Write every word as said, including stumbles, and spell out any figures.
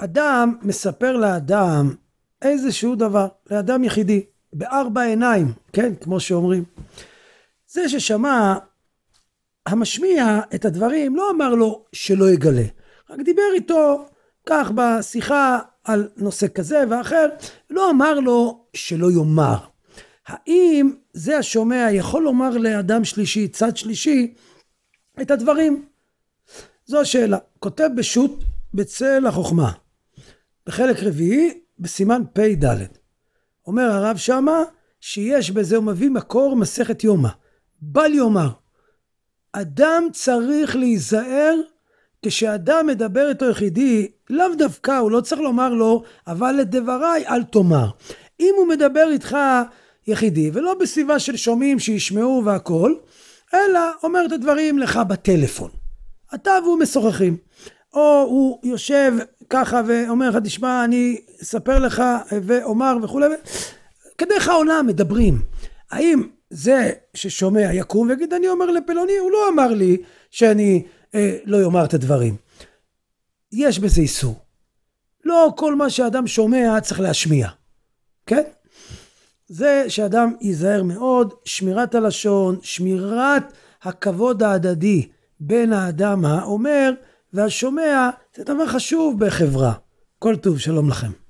אדם מספר לאדם איזשהו דבר, לאדם יחידי, בארבע עיניים, כן, כמו שאומרים. זה ששמע, המשמיע את הדברים, לא אמר לו שלא יגלה, רק דיבר איתו כך בשיחה על נושא כזה ואחר, לא אמר לו שלא יאמר. האם זה השומע יכול לומר לאדם שלישי, צד שלישי, את הדברים? זו השאלה. כותב בשו"ת בצל החוכמה, בחלק רביעי, בסימן פי ד', אומר הרב שמה, שיש בזה, הוא מביא מקור מסכת יומא, בל יאמר, אדם צריך להיזהר, כשאדם מדבר איתו יחידי, לאו דווקא, הוא לא צריך לומר לו, אבל לדבריי אל תאמר. אם הוא מדבר איתך יחידי, ולא בסביבה של שומעים שישמעו והכל, אלא אומר את הדברים לך בטלפון. אתה והוא משוחחים. או הוא יושב ככה ואומר לך, תשמע, אני אספר לך ואומר וכו'. כדרך העולם מדברים. האם זה ששומע יקום ויגיד, אני אומר לפלוני, הוא לא אמר לי שאני אה, לא יאמר את הדברים. יש בזה איסור. לא כל מה שאדם שומע צריך להשמיע. כן? זה שאדם ייזהר מאוד, שמירת הלשון, שמירת הכבוד ההדדי בין האדם האומר והשומע, זה דבר חשוב בחברה. כל טוב, שלום לכם.